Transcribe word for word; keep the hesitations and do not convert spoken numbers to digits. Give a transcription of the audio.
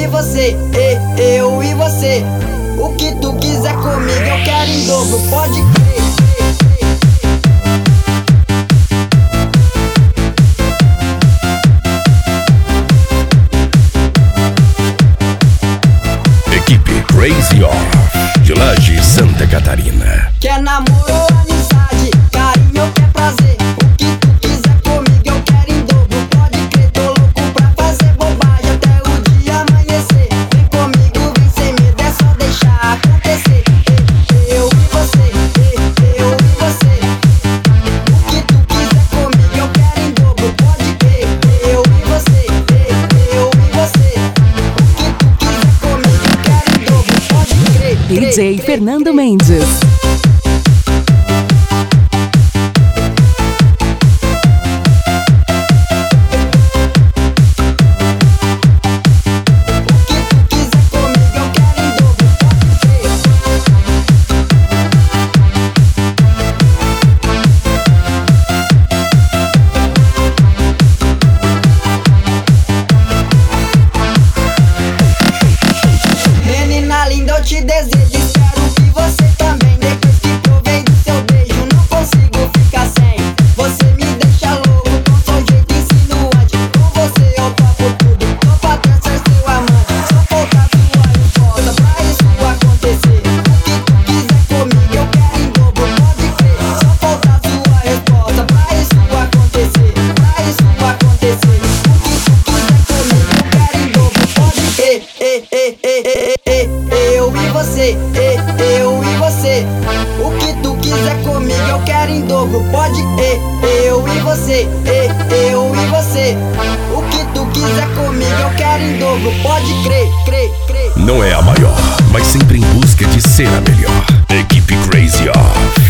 e você, e, eu e você. O que tu quiser comigo eu quero em dobro, pode crer. Equipe Crazy Off, de Laje, Santa Catarina. Quer namoro ou amizade, carinho ou quer prazer? O que tu quiser comigo eu quero em dobro, pode crer. Tô louco pra fazer bobagem até o dia amanhecer. Vem comigo, vem sem medo, é só deixar acontecer. Eu e você, eu e você. O que tu quiser comigo eu quero em dobro, pode crer. Eu e você, eu e você. O que tu quiser comigo eu quero em dobro, pode crer. D J Fernando Mendes. Menina linda, eu te desejo, espero que você também. Depois que provei do seu beijo, não consigo ficar sem. Você me deixa louco com seu jeito insinuante. Com você eu topo tudo, tô pra até ser seu amante. Só falta sua resposta pra isso acontecer. O que tu quiser comigo eu quero em dobro, pode crer. Só falta sua resposta pra isso acontecer. Pra isso acontecer. O que tu quiser comigo eu quero em dobro, pode crer. Eh, eh, eh, eh, eh, eh, eu e você, eh, eu e você. O que tu quiser comigo eu quero em dobro, pode eh, eu e você, eh, eu e você. O que tu quiser comigo eu quero em dobro, pode crer, crer, crer. Não é a maior, mas sempre em busca de ser a melhor. Equipe Crazy Off.